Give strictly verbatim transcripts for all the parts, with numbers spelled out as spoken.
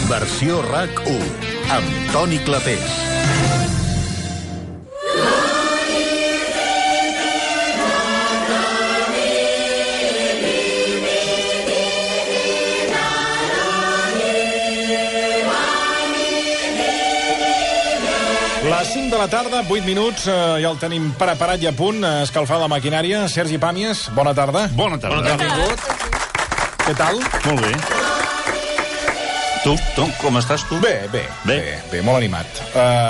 Versió RAC u, amb Toni Clapés. Les cinc de la tarda, vuit minuts, eh, ja el tenim preparat i a punt, eh, escalfar la maquinària. Sergi Pàmies, bona tarda. Bona tarda. Bona tarda. Benvingut. Què tal? Molt bé. Tu, tu, com estàs tu? Bé, bé, bé, Bé? bé, bé molt animat.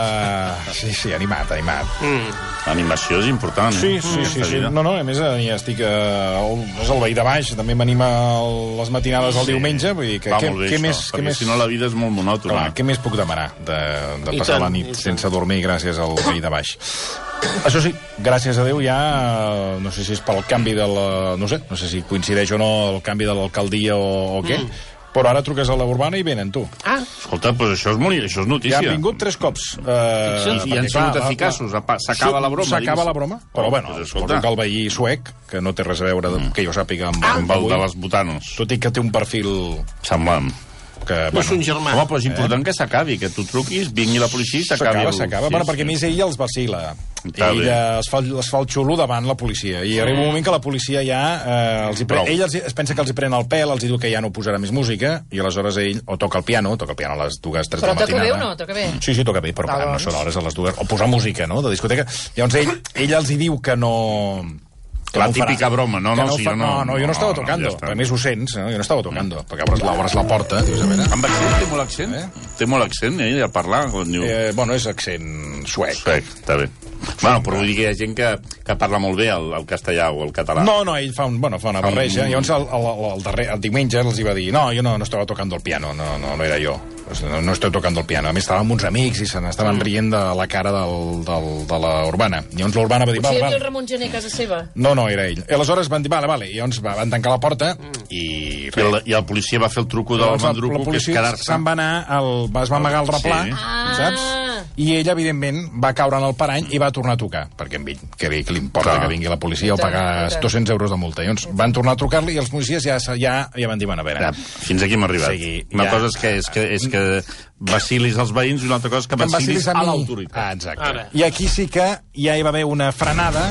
Uh, sí, sí, animat, animat. Mm. L'animació és important, eh? Sí, sí, sí, sí. No, no, a més, ja estic... Uh, és el veí de baix, també m'anima les matinades el Sí. diumenge, vull dir que... Va què, molt bé, què això, més, perquè què més... si no la vida és molt monòtona. Clar, què més puc demanar de, de I passar tant, la i nit tant. sense dormir gràcies al veí de baix? Això sí, gràcies a Déu ja, eh, no sé si és pel canvi de la... No sé, no sé si coincideix o no el canvi de l'alcaldia o, o què, mm. però ara truques a la Urbana i venen, tu. Ah, Escolta, doncs això és, molt, això és notícia. Ja han vingut tres cops. Eh, I han perquè, sigut clar, eficaços. la- la- S'acaba la broma, S'acaba digues. la broma, però Oh, bueno, doncs suposo escolta. que el veí suec, que no té res a veure, de, que jo sàpiga, amb, amb Amb el avui, de les botanos. tot i que té un perfil Semblant. que... no és un germà. Home, però és important que s'acabi, que tu truquis, vingui la policia i s'acabi. S'acaba, el- s'acaba, sí, bueno, sí. perquè a més ell els vacila. Està Ell bé. eh, es fa, es fa el xulo davant la policia. I arriba un moment que la policia ja... Eh, els hi pre... Prou. Ell els, hi- es pensa que els hi pren el pèl, els hi diu que ja no posarà més música, i aleshores ell o toca el piano, toca el piano a les dues, tres Però de la toca matinada. bé o no? Toca bé? Sí, sí, toca bé, però Ah, clar, no doncs. són hores a les dues. O posar música, no?, de discoteca. Llavors ell, ell els hi diu que no... que La no ho farà. típica broma, no, Que no, ho sí, fa- jo no- no, no, jo no estava no, no, tocando. ja està. A més ho sents, no? Jo no estava tocando. Perquè obres, obres la porta, dius, a veure... Amb accent, té molt accent? Eh? Té molt accent, ell, a parlar, quan diu... Eh, bueno, és accent suec. Suec, està bé. Bueno, però vull dir que hi ha gent que, que parla molt bé el, el castellà o el català. No, no, ell fa, un, bueno, fa una barreja. un- Llavors, el, el, el, darrer, el diumenge els hi va dir no, jo no, no estava tocando el piano, no, no, no era jo. No, no estoy tocando el piano. A més, estava amb uns amics i se n'estaven rient de la cara del, del, de la Urbana. Llavors l'Urbana va dir... Potser hi Vale, havia el vale. Ramon Gené a casa seva. No, no, era ell. I aleshores van dir, vale, vale. I llavors va- van tancar la porta i... I el, I el policia va fer el truco del Llavors, la, mandruco, la que és policia quedar-se. se'n va anar, el, es va amagar el replà, Sí. Ah. saps? I ell, evidentment, va caure en el parany i va tornar a trucar, perquè amb ell, que li, que li importa Clar. que vingui la policia o I tant, pagar i tant. dos-cents euros de multa. Llavors van tornar a trucar-li i els policies ja, ja, ja van dir, bueno, a veure... Ja, fins aquí hem arribat. Sí, una ja. cosa és que, és, que, és que vacilis als veïns i una altra cosa és que que em vacilis vacilis a mi. l'autoritat. Ah, exacte. Ara. I aquí sí que ja hi va haver una frenada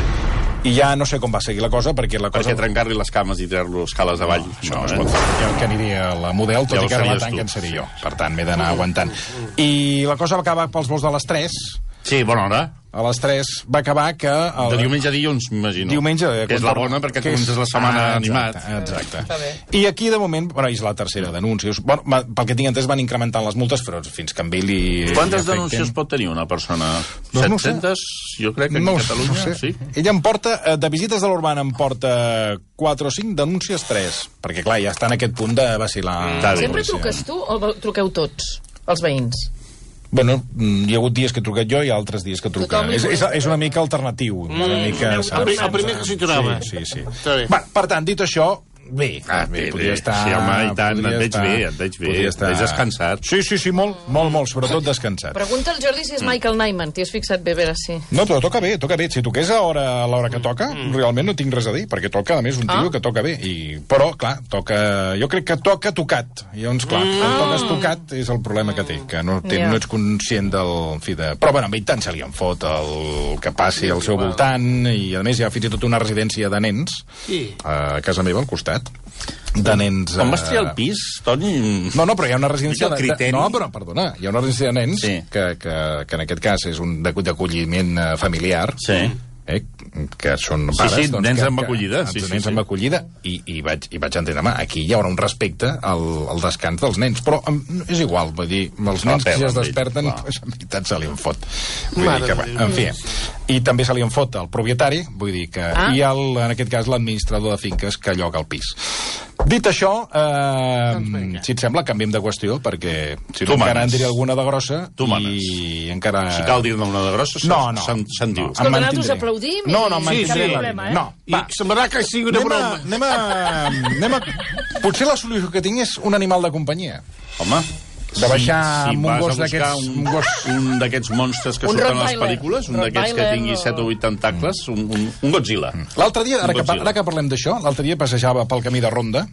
i ja no sé com va seguir la cosa, perquè la cosa... Perquè trencar-li les cames i tirar-lo escales avall. No, això no, es pot fer. Jo que aniria a la model, tot Ja i ho que ara la faries tanquen tu. seré jo. Per tant, m'he d'anar aguantant. I la cosa va acabar pels vols de les tres. Sí, bona hora. A les tres va acabar que... El... De diumenge a dilluns, m'imagino. Diumenge... eh, Que és quan la torna- bona, perquè que és- comences la setmana Ah, animat. Exacte, exacte. Està bé. I aquí, de moment, bueno, és la tercera denúncia. Bueno, va- pel que tinc entès, van incrementant les multes, però fins que amb ell li... Quantes li afecten. denúncies pot tenir una persona? Doncs no ho sé. set-centes? Jo crec que No, aquí a Catalunya, no sé. sí. Ella em porta, eh, de visites de l'Urbana em porta quatre o cinc denúncies, tres. Perquè, clar, ja està en aquest punt de vacilar. Està bé. Sempre truques tu o vo- truqueu tots, els veïns? Bueno, mm, hi ha hagut dies que he trucat jo i altres dies que truca. Tothom li És, és, molesta. és una mica alternatiu. Mm, una mica, el saps? pri- el primer que s'hi trobava. Sí, sí, sí. Està bé. Va, per tant, dit això, bé. Ah, bé, podria bé. estar... Sí, home, i tant, podria et veig estar- bé, et veig bé. podria Et veig descansat. Sí, sí, sí, molt, molt, molt, sobretot descansat. Pregunta al Jordi si és Michael Nyman. T'hi has fixat bé, a veure si... No, però toca bé, toca bé. Si toqués a l'hora a l'hora que toca, realment no tinc res a dir, perquè toca, a més, un tio Ah. que toca bé. I... Però, clar, toca... Jo crec que toca tocat. I llavors, clar, quan toques tocat és el problema que té, que no, té, Ja. no ets conscient del... En fi, de... Però, bueno, amb ell tant se li en fot el que passi al seu voltant, i a més hi ha fins i tot una residència de nens Sí. a casa meva, al costat, de nens... Quan vas eh, triar el pis, Toni... No, no, però hi ha una residència... El criteri. De, no, però, perdona, hi ha una residència de nens Sí. que, que, que en aquest cas és un d'ac- d'acolliment eh, familiar, Sí. eh, que són Sí, pares... sí, doncs, nens que, amb que- acollida, sí, els sí, nens sí. amb acollida, i, i, vaig, i vaig entendre, home, aquí hi haurà un respecte al, al descans dels nens, però em, és igual, vull dir, els La nens que pela, ja es amb desperten, ell, clar. pues, en veritat se li en fot. Vull Mare dir que, de va, Déu. en fi, i també se li en fot el propietari, vull dir que, Ah. i el, en aquest cas l'administrador de finques que lloga el pis. Dit això, eh, Doncs vinga. si et sembla, canviem de qüestió, perquè si Tu no encara manes. en diré alguna de grossa, Tu i manes. encara... Si cal dir-ne una de grossa, No, no. se'n se'n diu. No. Escolta, Em nosaltres mantindré. aplaudim i... No, no, em Sí, mantindré sí. la problema, línia. eh? No, I va. semblarà que sigui una Anem a, broma. anem a, anem a... Potser la solució que tinc és un animal de companyia. Home, De baixar si, si amb un vas gos a buscar d'aquests- un, un gos... un d'aquests monstres que Un surten a les Rottweiler. pel·lícules, un d'aquests que Rottweiler tingui o- set o vuit tentacles, un, un, un Godzilla. L'altre dia, ara que, Godzilla. ara que parlem d'això, l'altre dia passejava pel camí de Ronda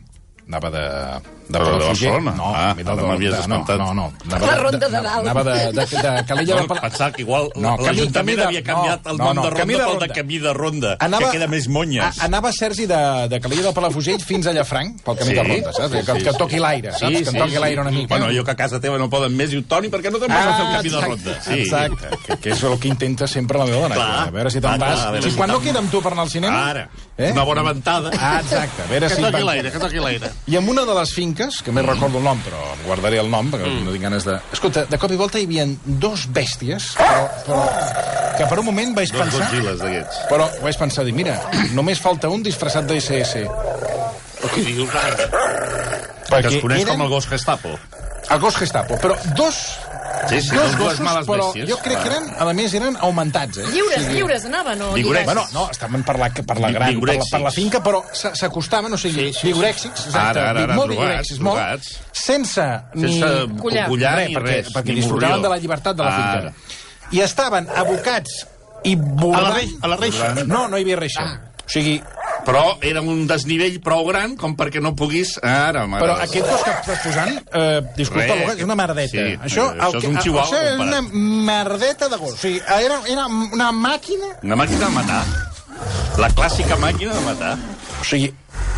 anava de... de Però de Palafrugell. Barcelona? No, Ah, mira, ara de- m'havies de- espantat. No, no, no. La ronda de dalt. Anava de, de, de Calella de No, Palafrugell. pensava que igual No, camí- camí l'Ajuntament de- havia canviat no, el no, nom no, de camí ronda de pel de ronda. camí de ronda, Anava- que queda més monyes. A- Anava Sergi de, de Calella de Palafrugell fins a Llafranc, pel camí Sí. de ronda, saps? Sí, que, sí, que sí. toqui l'aire, saps? que em toqui l'aire una mica. Bueno, jo que a casa teva no poden més, i Toni, per què no te'n vas a fer el camí de ronda? Sí. Exacte, que, que és el que intenta sempre la meva dona. Clar. A veure si te'n Clar, clar, vas. a veure Si si quan no te'n- queda amb tu per anar al cinema... Ara, Eh? una bona ventada. Ah, exacte, a veure Que si... toqui van- l'aire, que toqui l'aire. I en una de les finques, que més recordo el nom, però em guardaré el nom, perquè no tinc ganes de... Escolta, de cop i volta hi havia dos bèsties, però, però que per un moment vaig Dos pensar... Godzillas d'aquests. Però vaig pensar, dir, mira, només falta un disfressat de esse esse. Però què dius, ara? Que es coneix com el gos Gestapo. El gos Gestapo, però dos... Sí, sí, dos dos gossos, males però bèsties. jo crec que eren, a més, eren augmentats, eh? Lliures, lliures, anaven, o Vigorets. lligats? Bueno, no, estaven per la, per la Vi- gran, per la, vigorèxics. per la finca, però s- s'acostaven, o sigui, Sí, sí, sí. vigorèxics, exacte, Ara, ara, ara, molt drogats, vigorèxics, molt, drogats. sense ni... Sense collar. collar res, ni perquè, res. perquè ni disfrutaven morrió. de la llibertat de la finca. Ara. I estaven abocats i A la, bordant... rei, a la reixa. No, no hi havia reixa. O sigui, Però era un desnivell prou gran com perquè no puguis... Ara, mare. però aquest gos que estàs posant, eh, disculpa, Res. Luga, és una merdeta. Sí, això, això és un chihuahua això és comparat. una merdeta de gos. O sigui, era, era una màquina... Una màquina de matar. La clàssica màquina de matar. O sigui,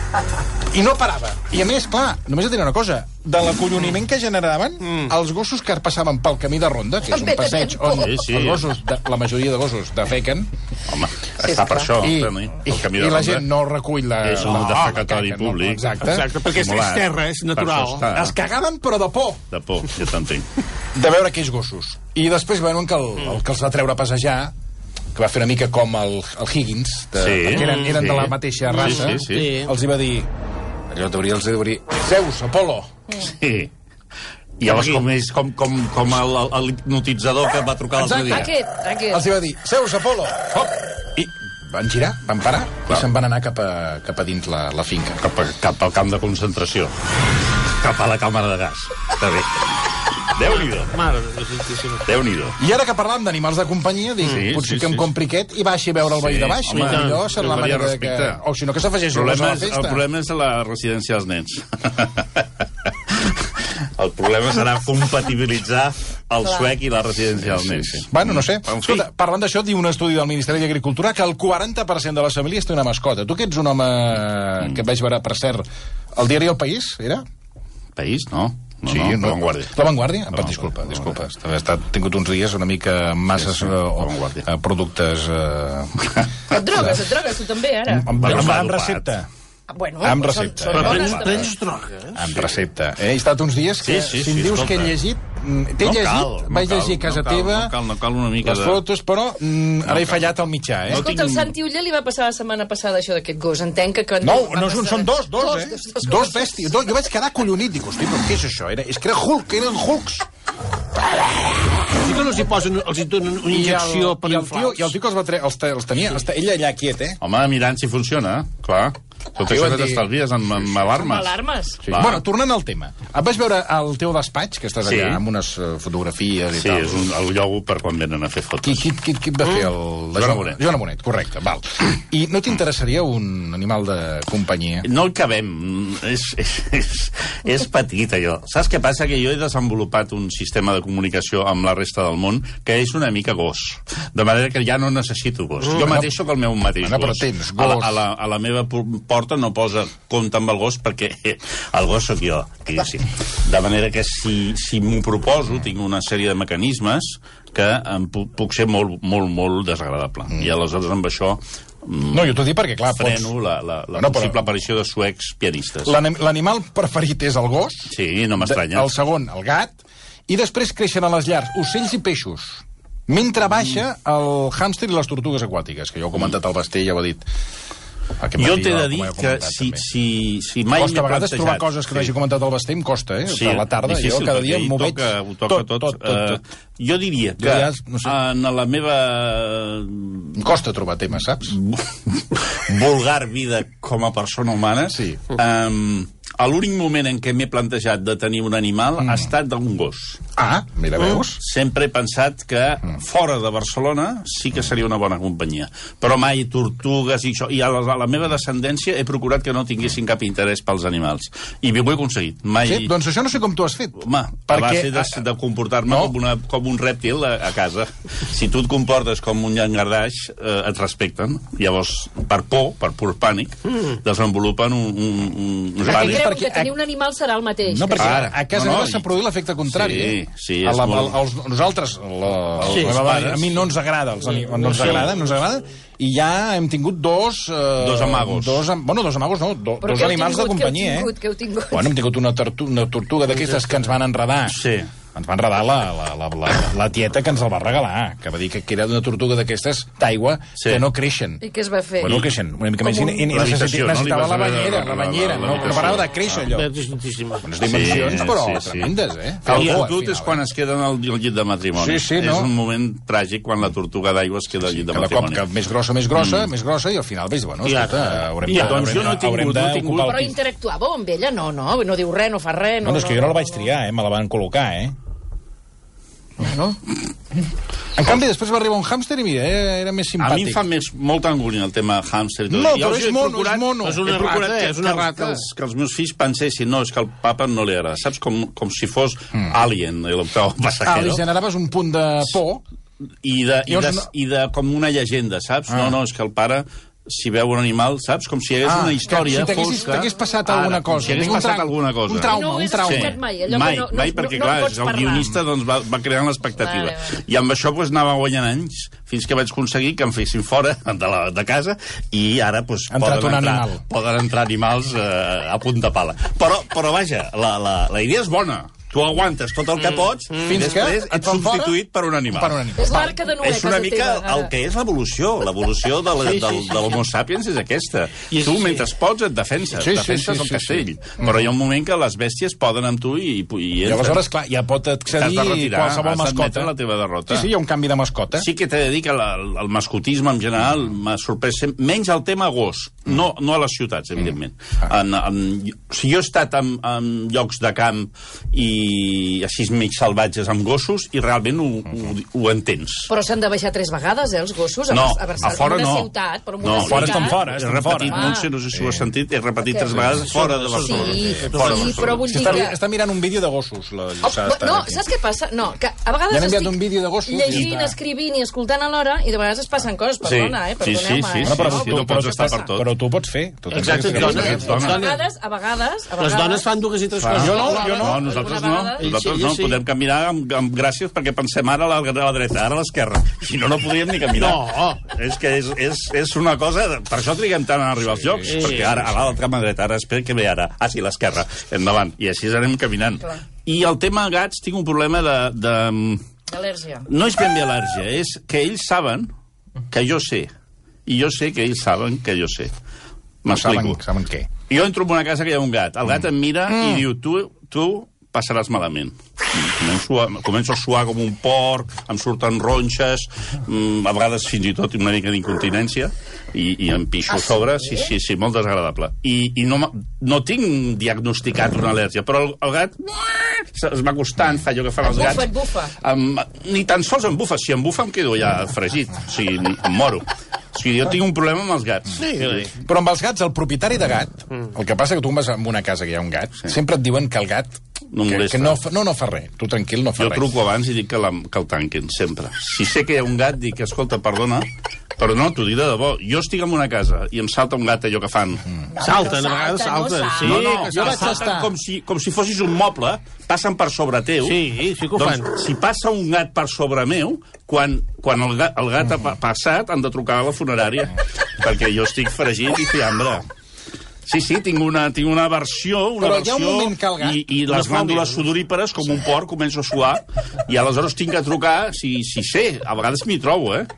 i no parava. I a més, clar, només et diré una cosa, de l'acolloniment que generaven mm. els gossos que passaven pel camí de ronda, que és un Vete passeig tempo. on Sí, sí. els gossos, de, la majoria de gossos, defequen, Home, està per això. i, Toni, i, el camí i de la ronda. gent no recull la... És un la- defecatori la caca, públic. No, exacte. Exacte, perquè és, és Simulat. terra, és Per natural. això està. Es cagaven, però de por, De por, jo t'entenc. de veure aquells gossos. I després veuen que el, el que els va treure a passejar, que va fer una mica com el, el Higgins, de, Sí. perquè eren, eren Sí. de la mateixa Sí, raça, sí, sí. els hi va dir... Allò t'hauria, els hauria dir... Zeus, Apolo. Sí. I llavors com, és, com, com, com el, el hipnotitzador que va trucar l'altre dia. Aquest, aquest. Els hi va dir, Zeus, Apolo, hop! I van girar, van parar, Clar. i se'n van anar cap a, cap a dins la, la finca. Cap, a, cap al camp de concentració. Cap a la càmera de gas. Està bé. Déu-n'hi-do. Mare de Déu Santíssima. Déu-n'hi-do. I ara que parlàvem d'animals de companyia, dic, Sí, potser sí, que em sí. compri aquest i baixi a veure el veí Sí, de baix. home, Allò serà la jo faria manera de que... respecte. O si no, que s'afegeixi El a problema, la és, el festa. problema és la residència dels nens. El problema serà compatibilitzar el suec i la residència dels nens. Sí, sí. Bueno, no sé. En fi. Escolta, parlant d'això, diu un estudi del Ministeri d'Agricultura que el quaranta per cent de les famílies té una mascota. Tu que ets un home que et vaig veure, per cert, el diari El País, era? País, no? No, Sí, no, La Vanguardia. La Vanguardia? La No, disculpa, Vanguardia. disculpa. He estat, tingut uns dies una mica masses Sí, sí, eh, La Vanguardia. eh, productes... Eh, Et drogues, et drogues, tu també, ara. amb, amb, Bueno, amb, s'ha amb dopat. recepta. Bueno, Amb però són- recepta. són Però bones, prens, també. prens drogues? Amb recepta. Eh? He estat uns dies que, Sí, sí, si em sí, dius que he escolta. llegit... mm, T'he No llegit, cal, no vaig cal, llegir a casa no cal, teva no cal, no cal una mica les de- fotos, però mm, ara he fallat al mitjà, eh? Escolta, el Santi Uller li va passar la setmana passada això d'aquest gos. Entenc que... que No, va no són, passar- són dos, dos, eh? Dos, Dos, dos, bèsties. Dos. Jo vaig quedar collonit. Dic, hosti, però què és això? Era, és que era Hulk, eren Hulks. Sí que no s'hi posen, els hi donen una injecció per I el, tio, inflar. I el tio que els, va tre els, te, els tenia, els te, ell allà quiet, eh? Home, mirant si funciona, clar. Tot Tio, això van que dir- t'estalvies amb, amb Amb alarmes. alarmes. Sí. Va. Bueno, tornant al tema. Et vaig veure al teu despatx, que estàs Sí. allà amb unes uh, fotografies i Sí, tal. és un, el lloc per quan venen a fer Qui, fotos. qui, qui, qui et va fer el... la Joan Jo- Amonet. Joan Amonet, correcte, val. I no t'interessaria un animal de companyia? No hi cabem. És, és, és, és petit, allò. Saps què passa? Que jo he desenvolupat un sistema de comunicació amb la resta del món que és una mica gos. De manera que ja no necessito gos. Jo mateix sóc el meu mateix bueno, però gos. tens A la, gos. a, la, a la meva porta no posa compte amb el gos perquè el gos sóc jo. Sí. De manera que si, si m'ho proposo tinc una sèrie de mecanismes que em puc, puc ser molt, molt, molt desagradable. Mm. I aleshores amb això mm, No, jo t'ho dic perquè, clar, freno pots... la, la, la No, però- possible aparició de suecs pianistes. L'anim- L'animal preferit és el gos, Sí, no m'estranya. el segon, el gat, i després creixen a les llars ocells i peixos. Mentre baixa el hàmster i les tortugues aquàtiques, que jo he comentat al Basté, ja ho ha dit. Aquest Jo matí, t'he de com dir he que comentat, si, també. si, si mai Costa m'he a vegades plantejat... trobar coses que no hagi comentat al Basté, em costa, eh? Sí, a la tarda, jo difícil, cada dia perquè m'ho hi veig toca, ho toca tot. tot, tot, tot, tot. Eh, jo diria que Jo ja, no sé. en la meva Em costa trobar temes, saps? vulgar vida com a persona humana, Sí. um, l'únic moment en què m'he plantejat de tenir un animal mm. ha estat d'un gos. Ah, mira, veus? Sempre he pensat que fora de Barcelona sí que seria una bona companyia. Però mai tortugues i això. I a la, a la meva descendència he procurat que no tinguessin cap interès pels animals. I ho he aconseguit. Mai... Sí? Doncs això no sé com t'ho has fet. Home, Perquè- a base de, de comportar-me No. com, una, com un rèptil a, a casa. Si tu et comportes com un llangardaix, eh, et respecten. Llavors, per por, per pur pànic, mm. desenvolupen un, un, un, un Perquè pànic. creuen perquè- que tenir un animal serà el mateix. No, perquè Ara. a casa No, no, meva s'ha i- produït l'efecte contrari. Sí, eh? sí, a és la, molt- a, als, nosaltres, la, Sí, la, els la, pares. a mi no ens agrada, els, ani- no ens Sí. agrada, no ens agrada, i ja hem tingut dos... Eh, Dos amagos. Dos, am- bueno, dos amagos no, do, Però dos què heu animals de tingut, companyia, què heu tingut, eh? què heu tingut? Bueno, hem tingut una, tortu una tortuga d'aquestes que ens van enredar. Sí. Ens va enredar la, la, la, la, la tieta que ens el va regalar, que va dir que, que era una tortuga d'aquestes d'aigua Sí. que no creixen. I què es va fer? Bueno, creixen una mica Com més. I, un- i, i L'habitació, necessitava, no? necessitava Li vas la haver de- banyera, la- la la- banyera. la- No, l'habitació. no parava de créixer, allò. És distintíssima. Unes dimensions, Sí, però sí, sí. tremendes, eh? El Calvo, al fotut final, és quan eh? es queden al, al llit de matrimoni. Sí, sí, no? És un moment tràgic quan la tortuga d'aigua es queda al llit de Cada cop matrimoni. que més grossa, més grossa, mm. més grossa, i al final veus, bueno, I escolta, ara- haurem i de... doncs jo no he tingut, haurem no he d'ocupar tingut. el Però pis. interactuàveu amb ella? No, no, no diu res, no fa res. No, No, no, és que jo no la vaig triar, eh? Me la van col·locar, eh? No? En canvi, després va arribar un hàmster i mira, era, era més A simpàtic. mi em fa més, molta angúnia el tema hàmster i tot. No, I però els és he mono, procurat- és mono. És una he procurat rata, que, és una que, rata. Que els, que els meus fills pensessin, no, és que al papa no li agrada. Saps? Com, com si fos mm. Alien, el octavo Ah, li passajero. generaves un punt de por. I de, i, de, Llavors no- I de com una llegenda, saps? Ah. No, no, és que el pare, si veu un animal, saps? Com si hi hagués Ah, una història que si t'haguessis- fosca. t'hagués passat Ara, alguna com cosa. Si hagués Tinc un passat tra- alguna cosa. un trauma, No ho un hagués trauma. explicat mai, allò que mai, no- no- mai, no- perquè no clar, en pots el parlar. guionista doncs, va, va creant l'expectativa. Vale, vale. I amb això doncs, anava guanyant anys, fins que vaig aconseguir que em fessin fora de, la, de casa, i ara doncs, Ha entrat poden, un entrar, animal. poden entrar animals eh, a punt de pala. Però, però vaja, la, la, la idea és bona. Tu aguantes tot el que pots mm. i Fins que després et ets fan fora substituït per un animal. per un animal. És l'arca de Noé, És una casa mica teva, ara. el que és l'evolució. L'evolució de, la, Sí, sí, del, sí, de l'homo sapiens és aquesta. I Tu, sí. mentre pots, et defenses. Sí, sí, defenses sí, el sí, castell. sí. Però hi ha un moment que les bèsties poden amb tu i, i, i I aleshores, clar, ja pot t'has accedir de retirar, qualsevol has d'admetre mascota. la teva derrota. Sí, sí, hi ha un canvi de mascota. Sí que t'he de dir que la, el, el mascotisme en general m'ha sorprès sempre, menys el tema gos, no, no a les ciutats, evidentment. En, en, si jo he estat en, en llocs de camp i així mig salvatges amb gossos i realment ho, ho, ho entens. Però s'han de baixar tres vegades, eh, els gossos? No, a, Barcelona, a fora en una no. ciutat, però en No, una a fora ciutat... estan fora, He estan repetit, fora. no sé, no sé si ho has sentit, he repetit Què? tres vegades fora de Barcelona. Sí, Fora de sí, Barcelona. però vull Si dir està, que... està mirant un vídeo de gossos, la Oh, Lluçà. està no, aquí. saps què passa? No, que a vegades Ja han enviat estic un vídeo de gossos i llegint, està. escrivint i escoltant alhora i de vegades es passen coses, perdona, eh? Sí, sí, Perdoneu-me, sí, eh? sí, Bueno, però sí, tu- no pots però- estar per tot. Però tu ho pots fer. Tu tens Exacte, aquesta dona, capacitat. ets A dona. vegades, a vegades... A Les vegades dones fan dues i tres Fa. coses. Jo no, jo No, nosaltres no. Alguna vegada- Nosaltres Ell sí, no. ell sí. Podem caminar amb, amb gràcies perquè pensem ara a la, a la dreta, ara a l'esquerra. Si no, no podríem ni caminar. No. És que és, és, és una cosa... Per això triguem tant a arribar als llocs, Sí. perquè ara a l'altra mà dreta, ara espera que ve ara. Ah, sí, l'esquerra, endavant. I així anem caminant. Clar. I el tema gats, tinc un problema de... de Al·lèrgia. no és ben bé al·lèrgia, és que ells saben que jo sé. I jo sé que ells saben que jo sé. M'explico. Saben, saben què? Jo entro en una casa que hi ha un gat. El gat em mira mm. i diu, tu, tu passaràs malament. Començo a, començo a suar com un porc, em surten ronxes, mm, a vegades fins i tot una mica d'incontinència, i, i em pixo a sobre. Sí, sí, sí, molt desagradable. I, i no, m'ha- no tinc diagnosticat una al·lèrgia, però el, el gat es va acostant, fa allò que fan Et els bufa, gats. et bufa. Em, ni tan sols em bufa. Si em bufa em quedo ja fregit. O sigui, em moro. O sigui, jo tinc un problema amb els gats. Sí. Però amb els gats, el propietari de gat, el que passa que tu vas a una casa que hi ha un gat, sempre et diuen que el gat No que, molesta. que no, fa- no, no fa res. Tu tranquil, no fa Jo res. truco abans i dic que, la, que el tanquen, sempre. Si sé que hi ha un gat, dic, escolta, perdona, però no, t'ho dic de debò. Jo estic en una casa i em salta un gat allò que fan. Salten, a vegades salta, no salten. salta. Sí, no, no, que jo vaig salten. salten estar- com si, com si fossis un moble, passen per sobre teu. Sí, sí que ho fan. Doncs, si passa un gat per sobre meu, quan, quan el gat, el gat ha pa- passat, han de trucar a la funerària, perquè jo estic fregit i fiambre. Sí, sí, tinc una, tinc una versió, una Però hi ha un versió, moment que el gat- i, i les glàndules sudorípares, com un porc, començo a suar, i aleshores tinc que trucar, si, si sé, a vegades m'hi trobo, eh?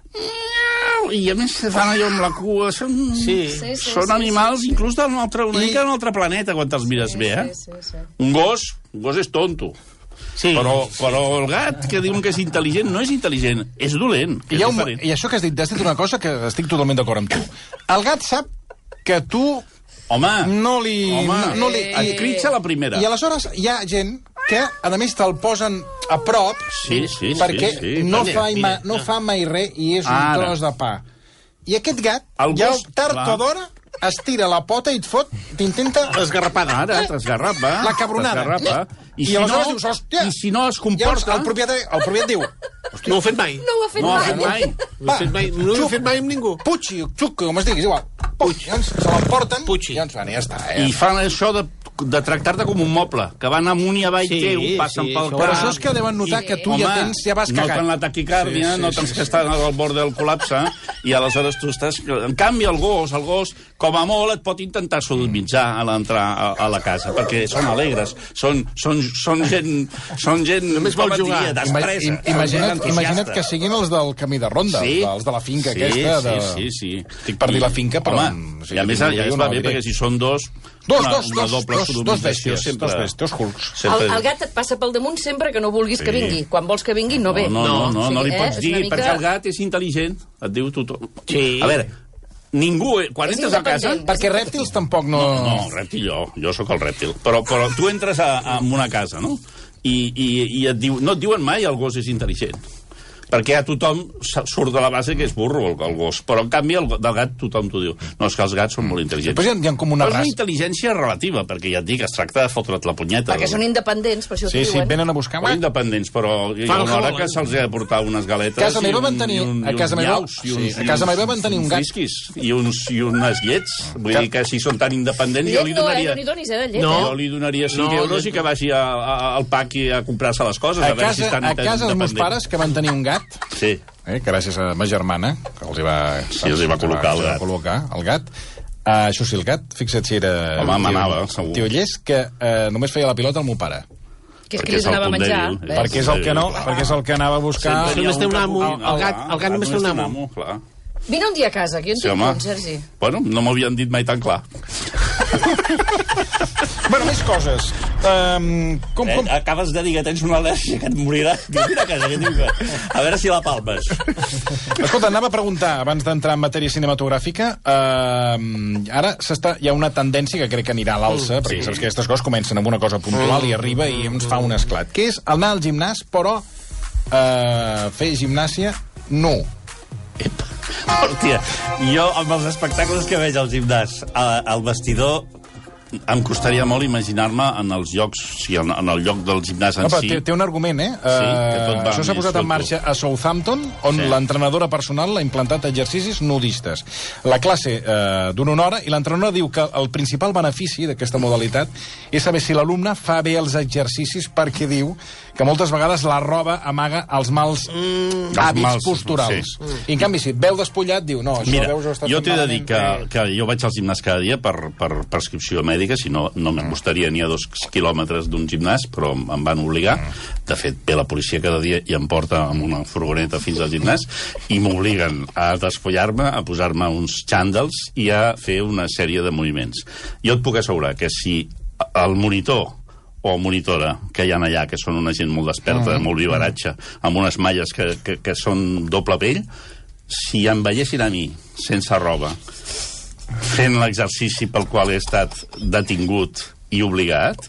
I a més fan allò amb la cua, són, Sí. Sí, sí, són sí, animals sí, sí. inclús d'un altre, una I- mica d'un altre planeta quan te'ls mires bé, eh? Sí, sí, sí. Un gos, un gos és tonto. Sí. Però, però el gat, que diuen que és intel·ligent, no és intel·ligent, és dolent, que I, és hi ha un, diferent. I això que has dit, has dit una cosa que estic totalment d'acord amb tu. El gat sap que tu Home, no li... home, no, no li et critxa la primera. I aleshores hi ha gent que que, a més, te'l posen a prop Sí, sí, perquè sí, sí. no, Mira, fa, mira, ma, no fa mai res i és un Ara. tros de pa. I aquest gat, El ja gos, tard clar. o d'hora, estira la pota i et fot, t'intenta... Esgarrapada. Ara, t'esgarrapa. La cabronada. t'esgarrapa. I, I si aleshores no, dius, hòstia. I si no es Llavors, comporta... el propietari, el propietari diu, No ho he fet mai. No ho ha fet No ho ha mai. fet mai. No ho he fet mai, no ho he fet mai amb ningú. Puig, xuc, com es diguis, igual. Puig. Llavors se l'emporten Puig. i llavors van, i ja està. Eh? I fan això de, de tractar-te com un moble, que van amunt i avall Sí, teu, passen sí, pel això cap. Però això és que deuen notar que tu ja Home, tens, ja vas cagat. noten la taquicàrdia, Sí, sí, noten sí, que estan al bord del col·lapse, i aleshores tu estàs... En canvi, el gos, el gos, com a molt, et pot intentar sodomitzar a l'entrar a, a la casa, perquè són alegres, són, són, són gent... Són gent, Només vol com et jugar. diria, despresa. Im- Són gent Imagina't, entusiasta. imagina't que siguin els del camí de ronda, Sí. els de la finca Sí, aquesta. De... sí, sí, sí. Estic per dir la finca, però... Home, o sigui, i a més, jo ja es no va la bé, diré. perquè si són dos... Dos, una, dos, una dos, doble dos, dos sodomització bèsties, sempre- dos bèsties, dos hulks. sempre- El, el gat et passa pel damunt sempre que no vulguis Sí. que vingui. Quan vols que vingui, no ve. No, no, no, no, no li Sí, pots eh? És dir, una mica- perquè el gat és intel·ligent, et diu tothom. Sí. A veure, ningú, eh, quan És entres a casa... independent. Perquè rèptils tampoc no... No, no, rèptil jo, jo sóc el rèptil. Però, però tu entres a, a una casa, no? I, i, i et diu, no et diuen mai el gos és intel·ligent. Perquè a tothom surt de la base que és burro el, el gos, però en canvi el, del gat tothom t'ho diu. No, és que els gats són molt intel·ligents. Després hi ha, hi ha com una Però és una raça. intel·ligència relativa, perquè ja et dic, es tracta de fotre't la punyeta. Perquè són independents, per això Sí, t'ho sí, diuen. venen a buscar... O independents, però hi ha Fan una hora jol, que eh? se'ls ha de portar unes galetes A casa i meva un- van tenir- i un- a i casa uns meva- llaus, i sí, uns, a casa i uns- meva van tenir un uns gat. whisquis i, uns, i unes llets. Vull dir que si són tan independents, jo li Llet no, eh? donaria... No n'hi donis, eh, de llet. No. eh? Jo li donaria cinc No, euros llet i que vagi a, a, al pack i a comprar-se les coses. A A, veure si casa, estan a casa els meus independents. pares, que van tenir un gat, Sí. eh, gràcies a ma germana, que els hi va... Sí, els hi va col·locar el els hi va gat. col·locar el gat. Uh, això sí, el gat, fixa't si era... Home, un tio- manava, un segur. tio llest que uh, només feia la pilota al meu pare. Que és Perquè que li és el donava a punt menjar. dèbil. ves? Perquè és el que no, Clar. perquè és el que anava a buscar... Sempre hi ha només té un que- amo, Ah, el gat- el gat només té un amo. Clar. Vine un dia a casa, que jo en Sí, tinc home. un, Sergi. Bueno, no m'havien dit mai tan clar. Bueno, més coses. Um, com, Eh, com... acabes de dir que tens una al·lèrgia que et morirà. Diu, mira a casa, que diu que... A veure si la palmes. Escolta, anava a preguntar, abans d'entrar en matèria cinematogràfica, uh, ara s'està, hi ha una tendència que crec que anirà a l'alça, mm, perquè sí. saps que aquestes coses comencen amb una cosa puntual mm. i arriba i ens fa un esclat, que és anar al gimnàs, però uh, fer gimnàsia no. Epa. Hòstia, jo amb els espectacles que veig al gimnàs, a- al vestidor, em costaria molt imaginar-me en els llocs, o sigui, en, en el lloc del gimnàs en No, però si. té, té un argument, eh? Sí, que tot va això s'ha més posat en solto. marxa a Southampton, on Sí. l'entrenadora personal ha implantat exercicis nudistes. La classe eh, dura una hora i l'entrenador diu que el principal benefici d'aquesta modalitat és saber si l'alumne fa bé els exercicis, perquè diu que moltes vegades la roba amaga els mals mm, hàbits mals, posturals. sí. I en canvi, si et veu despullat, diu, no, això Mira, veus ho estàs jo fent t'he de dir malament. que, que jo vaig al gimnàs cada dia per, per prescripció mèdica, si no, no me'n costaria ni a dos quilòmetres d'un gimnàs, però em, em van obligar. De fet, ve la policia cada dia i em porta amb una furgoneta fins al gimnàs i m'obliguen a despullar-me, a posar-me uns xàndals i a fer una sèrie de moviments. Jo et puc assegurar que si el monitor o monitora que hi ha allà, que són una gent molt desperta, molt vivaratge, amb unes malles que, que, que són doble pell, si em veiessin a mi, sense roba, fent l'exercici pel qual he estat detingut i obligat,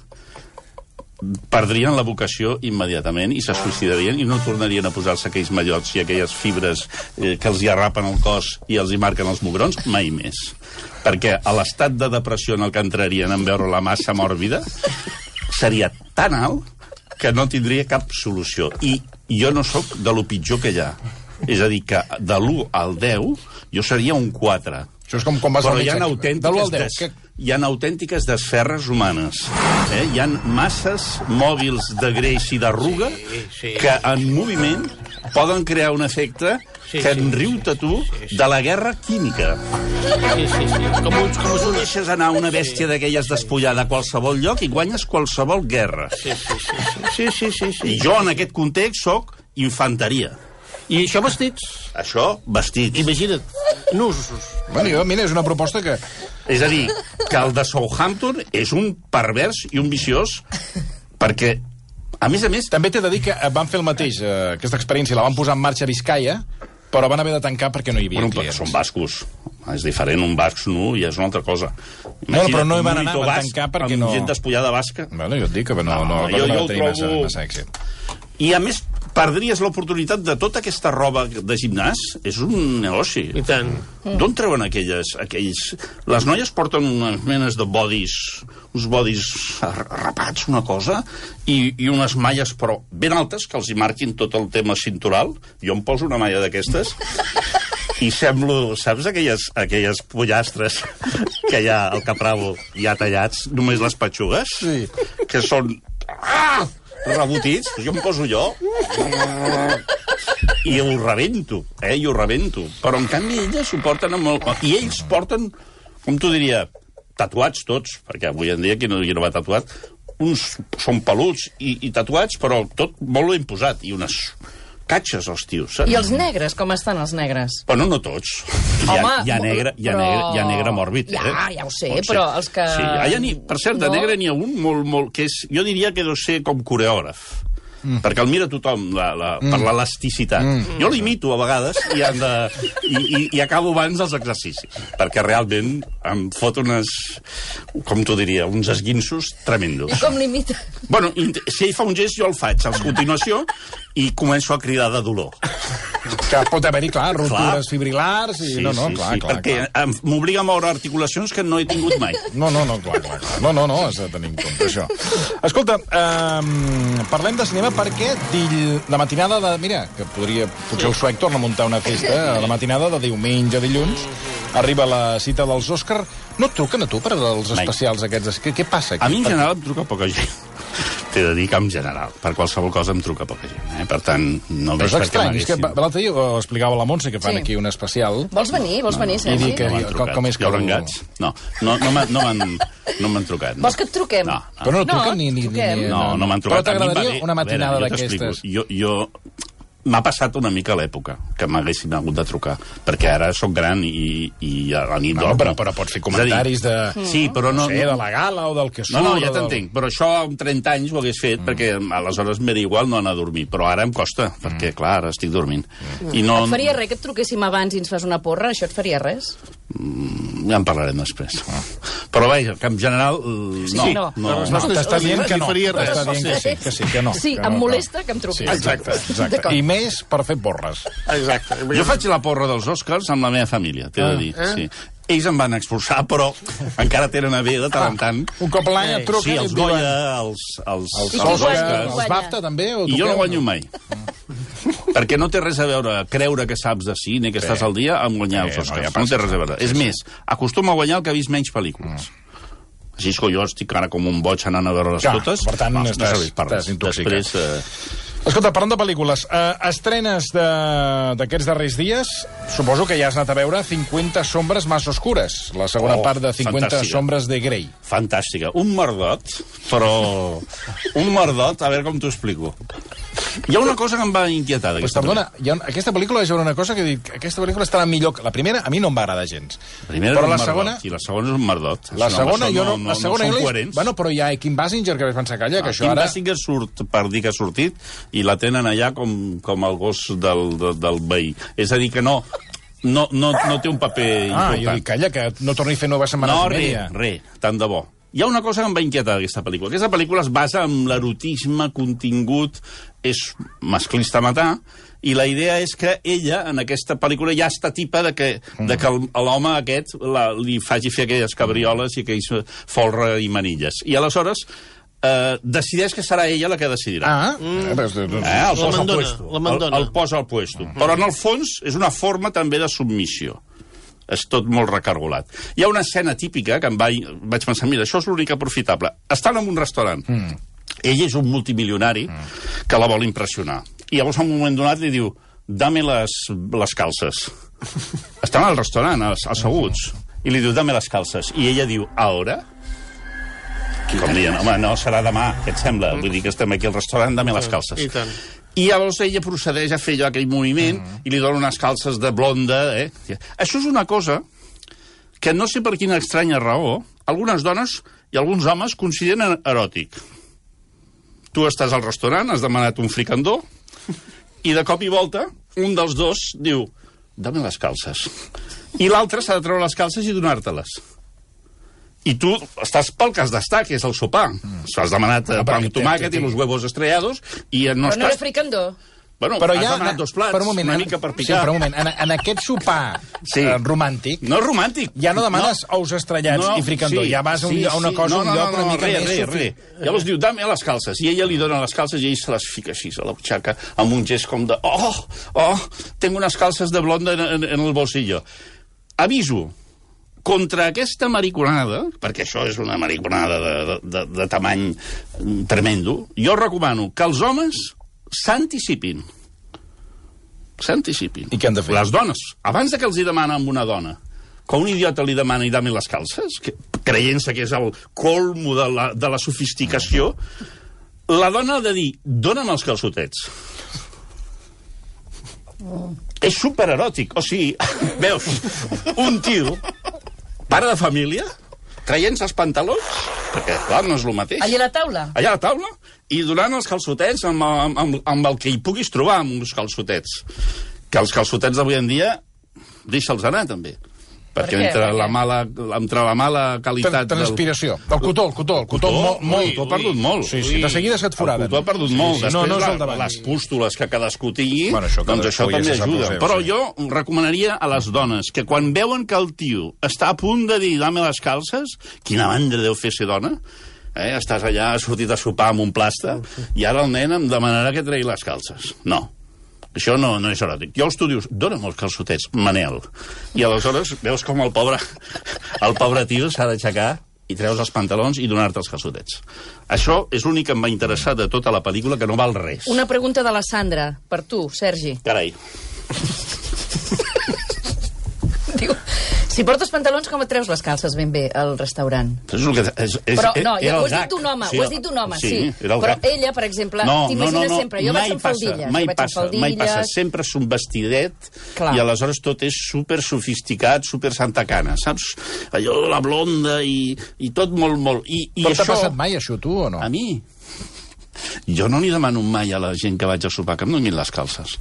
perdrien la vocació immediatament i se suïcidarien i no tornarien a posar-se aquells mallots i aquelles fibres eh, que els hi arrapen el cos i els hi marquen els mugrons, mai més. Perquè a l'estat de depressió en el que entrarien en veure la massa mòrbida seria tan alt que no tindria cap solució. I jo no sóc de lo pitjor que hi ha. És a dir, que de l'u al deu jo seria un quatre. Això és com quan vas Però al hi ha metge. De l'u al autèntiques, deu, des... que- hi ha autèntiques desferres humanes. Eh? Hi ha masses mòbils de greix i d'arruga Sí, sí. que en moviment poden crear un efecte Sí, que sí, en riu-te tu de la guerra química. Sí, sí, sí. Com uns, com Tu uns... deixes anar una bèstia d'aquelles despullada a qualsevol lloc i guanyes qualsevol guerra. Sí, sí, sí, sí, sí, sí, sí. I jo, en aquest context, sóc infanteria. I això vestits? Això, vestit. Imagina't, nus. Bueno, jo, mira, és una proposta que... És a dir, que el de Southampton és un pervers i un viciós perquè, a més a més... També t'he de dir que van fer el mateix, eh, aquesta experiència, la van posar en marxa a Vizcaya, però van haver de tancar perquè no hi havia Bueno, però clients. són bascos. És diferent, un basc nu ja és una altra cosa. No, però no hi van un anar, monitor van basc tancar perquè amb no... gent despullada basca. Bueno, jo et dic que no, no, No, no, jo- no jo va ho tenir massa, trobo- massa èxit. I, a més, perdries l'oportunitat de tota aquesta roba de gimnàs. És un negoci. I tant. D'on treuen aquelles, aquells... Les noies porten unes menes de bodis, uns bodis rapats, una cosa, i, i unes malles, però ben altes, que els hi marquin tot el tema cintural. Jo em poso una malla d'aquestes i semblo, saps, aquelles, aquelles pollastres que hi ha al Capravo ja tallats, només les petxugues, sí. que són... Ah! Rebotits, jo em poso jo i ho rebento, eh, i ho rebento. Però, en canvi, elles ho porten amb molt... I ells porten, com t'ho diria, tatuats tots, perquè avui en dia qui no, qui no va tatuat, uns són peluts i, i tatuats, però tot molt ben posat, i unes catxes, els tios, saps? I els negres, com estan els negres? Bueno, no tots. Hi ha, Home, hi ha, negre, hi ha, però- negre, hi ha negre mòrbid, eh? Ja, ja ho sé, Pot ser. però els que- Sí, ah, hi ha ni, per cert, de No? negre n'hi ha un molt, molt... Que és, jo diria que deu ser com coreògraf. Mm. Perquè el mira tothom la, la, mm. per l'elasticitat. Mm. Jo l'imito a vegades i, han de, i, i, i acabo abans dels exercicis. Perquè realment em fot unes... Com t'ho diria? Uns esguinços tremendos. I com l'imita? Bueno, int- si ell fa un gest, jo el faig a continuació i començo a cridar de dolor. Que pot haver-hi, clar, ruptures Clar. fibrilars i... no, no, clar, clar, perquè clar. em- m'obliga a moure articulacions que no he tingut mai. No, no, no, clar, clar, clar. No, no, no, has de tenir en compte això. Escolta, um, parlem de cinema perquè dill... la matinada de... Mira, que podria... Potser el Suec torna a muntar una festa. La matinada de diumenge a dilluns arriba la cita dels Òscar. No et truquen a tu per als Mai. especials aquests? Què, què passa aquí? A mi, en general, em truca poca gent. T'he de dir que, en general, per qualsevol cosa em truca poca gent. Eh? Per tant, no Però veig és per què estrany, és que m'haguessin... l'altre dia ho explicava la Montse, que fan Sí. aquí un especial. Vols venir? Vols venir, I Sergi? dir que- No m'han com- trucat. com és que Hi haurà el- gats? No, no, no m'han no m'han- no m'han trucat. No. Vols que et truquem? No, Però no, No, truquen ni... ni, ni, truquem. ni No, no m'han trucat. Però A mi em va t'agradaria bé. una A veure, matinada jo t'explico. d'aquestes? Jo, jo... M'ha passat una mica l'època que m'haguessin hagut de trucar, perquè ara sóc gran i, i a la nit No, dormo. però, però pots fer comentaris de... Sí, però no... No sé, de la gala o del que surt. No, no, ja o del- t'entenc, però això amb trenta anys ho hagués fet, mm. perquè aleshores m'era igual no anar a dormir, però ara em costa, perquè, clar, ara estic dormint. Mm. I no... Et faria res que et truquéssim abans i ens fas una porra? Això et faria res? Ja en parlarem després. Però vaja, que en general... eh, Sí, no, no. no, No, t'està dient que no. faria res. T'està dient que sí, que sí, que no. Sí, que em no, molesta que em truquis. Sí, exacte, exacte. D'acord. I més per fer porres. Exacte. Jo faig la porra dels Oscars amb la meva família, t'he de dir. Sí. Ells em van expulsar, però encara tenen a bé de tant en tant. Un cop a l'any et truquen Sí, i et els diuen... Goya, els, els, Els I qui els guanya? Oscars. Els BAFTA, també? O I jo no truqueu? guanyo mai. Perquè no té res a veure creure que saps de cine, que estàs al dia, amb guanyar els Sí, no, Oscars. ja No, passa. té res a veure. És més, acostuma a guanyar el que ha vist menys pel·lícules. Així és que jo estic ara com un boig anant a veure-les Clar, totes. per tant, no, estàs- no serveix per res. estàs intoxicat. Després, eh, Escolta, parlant de pel·lícules, eh, estrenes de- d'aquests darrers dies, suposo que ja has anat a veure cinquanta sombres massa oscures, la segona Oh, part de cinquanta fantàstica. sombres de Grey. fantàstica. Un merdot, però... Un merdot, a veure com t'ho explico. Hi ha una cosa que em va inquietar Pues, d'aquesta perdona, hi ha, un- aquesta pel·lícula és una cosa que dic, aquesta pel·lícula estarà millor que... La primera a mi no em va agradar gens. Primera però és la un merdot, segona... i la segona és un merdot. La Això segona, això jo no, la segona no jo són l'he- coherents. Bueno, però hi ha Kim Basinger, que vaig pensar, calla, que Ah, això Kim ara... Basinger surt per dir que ha sortit i la tenen allà com, com el gos del, del, del veí. És a dir, que no, no, no, no té un paper Ah, jo important. dic, calla, que no torni a fer noves setmanes No, i res, media. res, tant de bo. Hi ha una cosa que em va inquietar d'aquesta pel·lícula. Aquesta pel·lícula es basa en l'erotisme contingut, és masclista a matar, i la idea és que ella, en aquesta pel·lícula, ja està tipa de que, mm. de que el- l'home aquest la, li faci fer aquelles cabrioles i aquells folre i manilles. I aleshores eh, decideix que serà ella la que decidirà. Ah, mm. doncs, doncs, Eh, el posa al L'abandona, puesto. El, l'abandona. el posa al puesto. Mm. Però, en el fons, és una forma també de submissió. És tot molt recargolat. Hi ha una escena típica que em va, vaig pensar, mira, això és l'únic aprofitable. Estan en un restaurant. Mm. Ell és un multimilionari mm. que la vol impressionar. I llavors, en un moment donat, li diu, dame les, les calces. Estan al restaurant, asseguts. I li diu, dame les calces. I ella diu, ahora? Com dient, home, no, serà demà, què et sembla? Vull dir que estem aquí al restaurant, dame les calces. I tant. I llavors ella procedeix a fer allò, aquell moviment, mm. i li dona unes calces de blonda. Eh? Això és una cosa que no sé per quina estranya raó algunes dones i alguns homes consideren eròtic. Tu estàs al restaurant, has demanat un fricandó, i de cop i volta un dels dos diu, dame les calces. I l'altre s'ha de treure les calces i donar-te-les. I tu estàs pel que has d'estar, que és el sopar. Mm. Has demanat ah, pa amb tomàquet i els huevos estrellados i no Però estàs... no era fricandó. Bueno, però has ja, demanat dos plats, per un moment, una en, mica per picar. Sí, però un moment, en, en aquest sopar sí. eh, romàntic... No és romàntic. Ja no demanes no. ous estrellats no, i fricandó, sí, ja vas a, un, sí, a una cosa, sí. no, un lloc no, no, una mica res, més... Res, res. Llavors diu, dame les calces. I ella li dona les calces i ell se les fica així a la butxaca amb un gest com de... Oh, oh, tengo unes calces de blonda en, en, en el bolsillo. Aviso, contra aquesta mariconada, perquè això és una mariconada de, de, de, de tamany tremendo, jo recomano que els homes s'anticipin. S'anticipin. I què han de fer? Les dones, abans de que els hi demana amb una dona, que un idiota li demana i dame les calces, que, creient-se que és el colmo de la, de la sofisticació, la dona ha de dir, dona'm els calçotets. Oh. És supereròtic. O sigui, veus, un tio, pare de família, traient-se els pantalons, perquè, clar, no és el mateix. Allà a la taula? Allà a la taula, i donant els calçotets amb, amb, amb, amb el que hi puguis trobar, amb uns calçotets. Que els calçotets d'avui en dia, deixa'ls anar, també. Perquè per entre, la mala, entre la mala qualitat... Transpiració. Del... El cotó, el cotó. El cotó, molt, molt. El cotó ha perdut molt. Sí, sí, de seguida se't foraden. El cotó ha perdut sí, molt. Sí, Després, no, no és el la, davant. les pústules que cadascú tingui, bueno, això, doncs això també ja ajuda. Poseu, Però sí. jo recomanaria a les dones que quan veuen que el tio està a punt de dir dame les calces, quina mandra deu fer ser dona, eh? Estàs allà, has sortit a sopar amb un plasta, i ara el nen em demanarà que tregui les calces. No. Això no, no és eròtic. Llavors tu dius, dona'm els calçotets, Manel. I aleshores veus com el pobre, el pobre tio s'ha d'aixecar i treus els pantalons i donar-te els calçotets. Això és l'únic que em va interessar de tota la pel·lícula, que no val res. Una pregunta de la Sandra, per tu, Sergi. Carai. Diu, si portes pantalons, com et treus les calces ben bé al restaurant? És el que, és, és, però, no, ja, era ho el has gag. dit d'un home, Sí, ho has dit d'un home, sí. sí. Però gag. Ella, per exemple, no, t'imagines no, no, no, sempre, jo vaig amb faldilles. Mai vaig passa, amb mai passa. Sempre és un vestidet Clar. I aleshores tot és super sofisticat, super santa cana, saps? Allò, la blonda i, i tot molt, molt... I, i però això... t'ha passat mai, això, tu, o no? A mi? Jo no li demano mai a la gent que vaig a sopar que em donin les calces.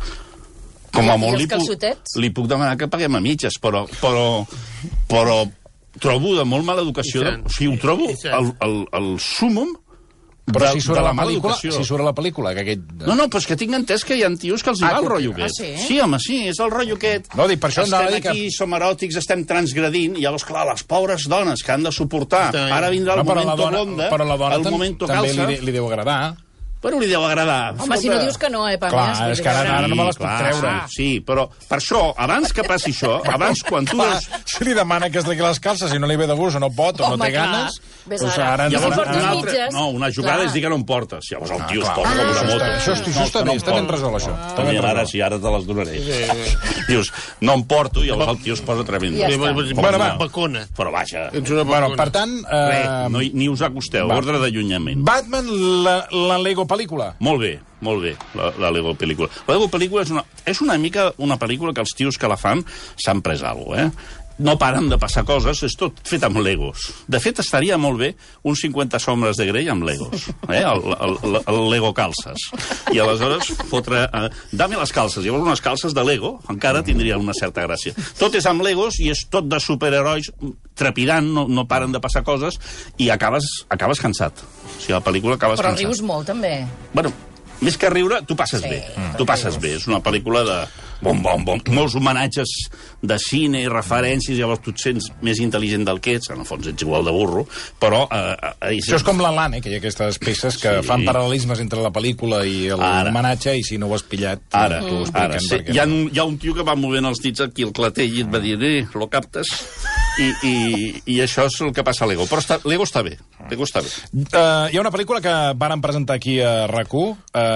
Com a molt li puc, li puc demanar que paguem a mitges, però, però, però trobo de molt mala educació. De, o sigui, ho trobo el, el, el súmum però de, si surt de a la la mala pel·lícula, educació. Si surt a la pel·lícula, que aquest... No, no, però és que tinc entès que hi ha tios que els hi ah, va el que... rotllo ah, aquest. sí? Sí, home, sí, és el rotllo aquest. No, dic, per això estem que... aquí, som eròtics, estem transgredint, i llavors, clar, les pobres dones que han de suportar, ara vindrà el no, momento dona, blonda, però la dona el tam momento també calça... li, li deu agradar. Però li deu agradar. Home, si no dius que no, eh, Pàmies? Clar, és que ara, ara no me les puc treure. Sí, però per això, abans que passi això, abans quan tu... Clar, si li demana que es tregui les calces i no li ve de gust o no pot o Home, no té clar. ganes... Ves doncs ara. ara... Llavors, portes una altra, mitges, no, una jugada clar. és dir que no em portes. Llavors el tio Ah, es posa clar. com una Ah, moto. això està- això està No, bé, no està ben em resolt, porto. això. Ah, Està ben mira, ara resolt. sí, ara te les donaré. Dius, no em porto, i llavors el tio es posa tremendo. Ja està. Bueno, va. Bacona. Però vaja, Ets una Bueno, bacona. per tant... res, Eh, no, hi- ni us acosteu, va. ordre d'allunyament. Batman, la, la Lego pel·lícula. Molt bé, molt bé, la, la Lego pel·lícula. La Lego pel·lícula és una, és una mica una pel·lícula que els tios que la fan s'han pres alguna cosa, eh? No paren de passar coses, és tot fet amb Legos. De fet, estaria molt bé un cinquanta sombres de Grey amb Legos, eh? el, el, el, el Lego calces. I aleshores fotre... Eh, dame les calces. Llavors unes calces de Lego encara tindria una certa gràcia. Tot és amb Legos i és tot de superherois trepidant, no, no paren de passar coses i acabes, acabes cansat. O sigui, la pel·lícula acabes Però cansat. rius molt, també. Bueno, més que riure, tu passes Sí, bé. mm. Tu passes bé. És una pel·lícula de bom, bom, bom. Molts homenatges de cine i referències, llavors tu et sents més intel·ligent del que ets, en el fons ets igual de burro, però... Eh, eh, Això és com la Lan, eh, que hi ha aquestes peces que Sí. fan paral·lelismes entre la pel·lícula i l'homenatge, i si no ho has pillat, Ara, t'ho ara expliquen. sí, perquè hi, ha no. un, hi ha un tio que va movent els dits aquí al clatell i et va dir, eh, lo captes? I, i, i això és el que passa a Lego. Però està, Lego està bé. Lego està bé. Uh, hi ha una pel·lícula que varen presentar aquí a RAC u,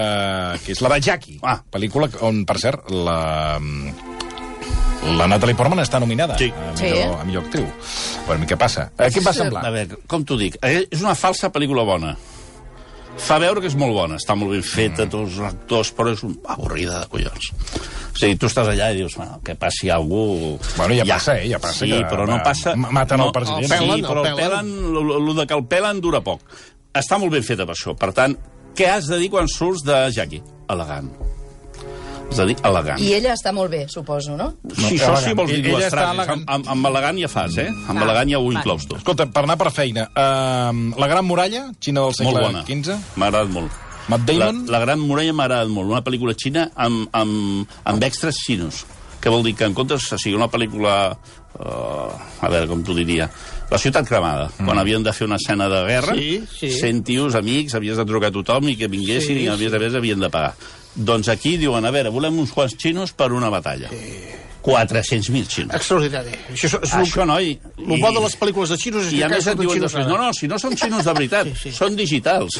uh, que és la de Jackie. Ah. Pel·lícula on, per cert, la... La Natalie Portman està nominada Sí. a, Sí. millor, a millor actriu. Bueno, què passa? Eh, què et va semblar? A veure, com t'ho dic? Eh, És una falsa pel·lícula bona. Fa veure que és molt bona, està molt ben feta, mm. tots els actors, però és un... avorrida de collons. O sigui, tu estàs allà i dius, bueno, que passi algú... Bueno, ja passa, eh, ja passa Sí, que, però no va, passa... maten no, el president. Sí, El pelen, però el el pelen, el de que el pelen dura poc. Està molt ben feta per això. Per tant, què has de dir quan surts de Jackie? Elegant. és a dir, elegant. I ella està molt bé, suposo, no? Sí, això sí vols dir Ella dues està frases. elegant. Amb, amb, amb elegant ja fas, eh? Amb Ah, elegant ja ho vale. inclous tu. Escolta, per anar per feina, uh, la Gran Muralla, Xina del Molt segle bona. quinze, M'ha agradat molt. Matt La, Damon... la Gran Muralla m'ha agradat molt. Una pel·lícula xina amb, amb, amb extras xinos. Que vol dir que en comptes, o sigui, una pel·lícula... Uh, a veure, com t'ho diria... La ciutat cremada, mm. quan havien de fer una escena de guerra, Sí, sí. cent tios, amics, havies de trucar a tothom i que vinguessin Sí, i havies de veure, havien de pagar. Doncs aquí diuen, a veure, volem uns quants xinos per una batalla. quatre-cents mil xinos. Extraordinari. Això, és, és Això, noi... El bo de les pel·lícules de xinos és I que a més et surten diuen xinos després, ara. no, no, si no són xinos de veritat, Sí, sí. són digitals.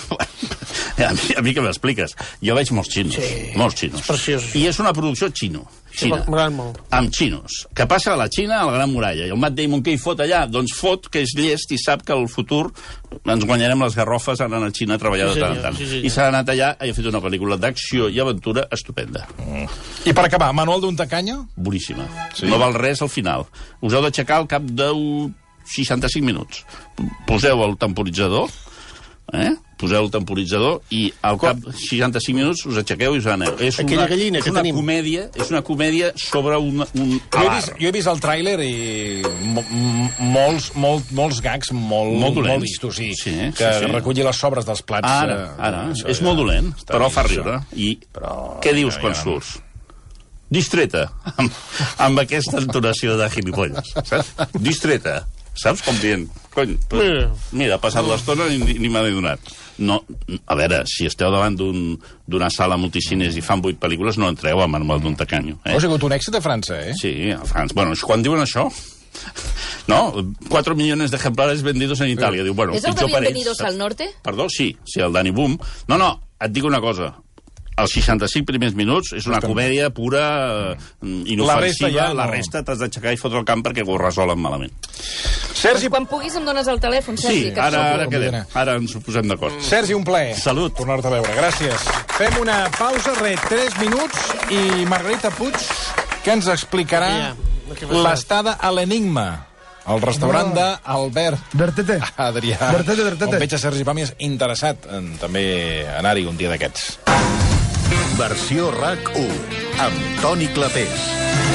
A mi, a mi què m'expliques? Jo veig molts xinos, Sí. molts xinos. És preciós. I és una producció xino, Sí, xina, m'agrada molt. amb xinos. Que passa a la Xina, a la Gran Muralla. I el Matt Damon, què hi fot allà? Doncs fot que és llest i sap que al futur ens guanyarem les garrofes anant a Xina a treballar Sí, de tant senyor, en tant. sí, senyor. I s'ha anat allà i ha fet una pel·lícula d'acció i aventura estupenda. I per acabar, Manual d'un tacanya? Boníssima. Sí. No val res al final. Us heu d'aixecar al cap de seixanta-cinc minuts. Poseu el temporitzador, eh? Poseu el temporitzador i al cap de seixanta-cinc minuts us aixequeu i us aneu. És Aquella una, gallina és que una tenim. comèdia, és una comèdia sobre un, un Jo he, avar. vist, jo he vist el tràiler i mo m- molts, molt, molts gags molt, Molt dolents. molt vistos, sí, Sí, que sí, sí. recollir les sobres dels plats. Ara, eh, ara. això És ja molt dolent, està però bé, fa això. riure. I Però què dius ja, quan ja. surts? Distreta, amb, amb aquesta entonació de gilipolles. Saps? Distreta. Saps com dient? Cony, però, Mira. mira, ha passat l'estona i ni, ni m'ha donat. No, a veure, si esteu davant d'un- d'una sala multicines i fan vuit pel·lícules, no entreu a Manual d'un tacanyo. Eh? Ha sigut un èxit a França, eh? Sí, a França. Bueno, quan diuen això... No, cuatro millones de ejemplares vendidos en Italia. Diu, bueno, És el de pitjor per ells, Bienvenidos saps? al Norte? Perdó, sí, sí, el Danny Boom. No, no, et dic una cosa. Els seixanta-cinc primers minuts és una comèdia pura, eh, inofensiva. La resta ja La no. resta t'has d'aixecar i fotre el camp perquè ho resolen malament. Sergi, Quan puguis em dones el telèfon, Sergi. Sí, que ara, et ara truco. quedem. Ara ens ho posem d'acord. Sergi, un plaer. Salut. Tornar-te a veure. Gràcies. Fem una pausa, re, tres minuts, i Margarita Puig, que ens explicarà Ja, què ha passat? l'estada a l'Enigma, al restaurant d'Albert Bertete. Adrià. Bertete, Bertete. On veig a Sergi Pàmies interessat en també anar-hi un dia d'aquests. Versió RAC u, amb Toni Clapés.